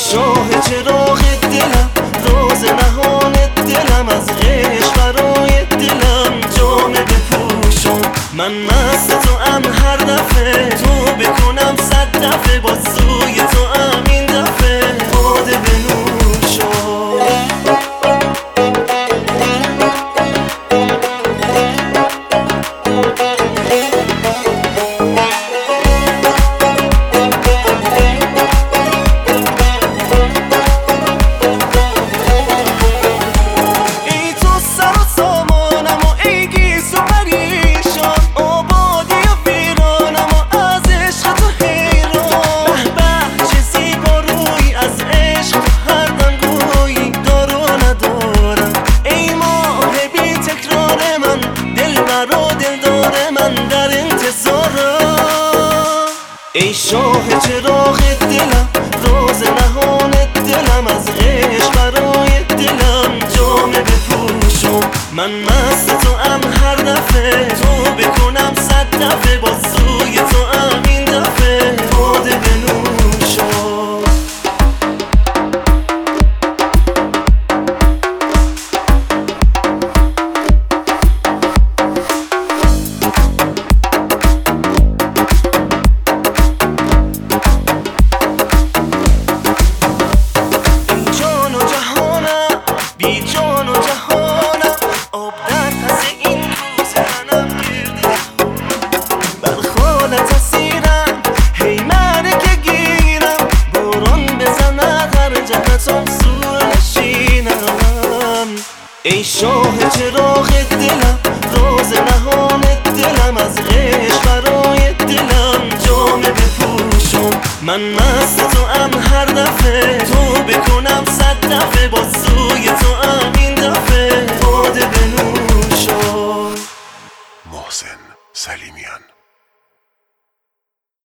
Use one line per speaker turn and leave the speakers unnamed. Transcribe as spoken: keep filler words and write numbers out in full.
شاه چراغ دلم، راز نهان دلم، از عشق برای دلم جامه بپوشم. من مست تو ام، هر دفعه تو بکنم صد دفعه، با سوی تو ام این دفعه باده بنوشم. ای شاه چراغ دلم، راز نهان دلم، از عشق برای دلم جامه بپوشم. من مست تو ام، هر دفعه تو بکنم صد دفعه، با سوی تو ام این دفعه باده بنوشم. بی جان و جهانم، آب در پس این کوزه منم گرده بر خالت اسیرم، هی منه که گیرم باران بزند هر جهتم سور نشینم. ای شاه چراغ دلم، راز نهان دلم، از عشق برای دلم جامه بپوشم. من مست تو ام،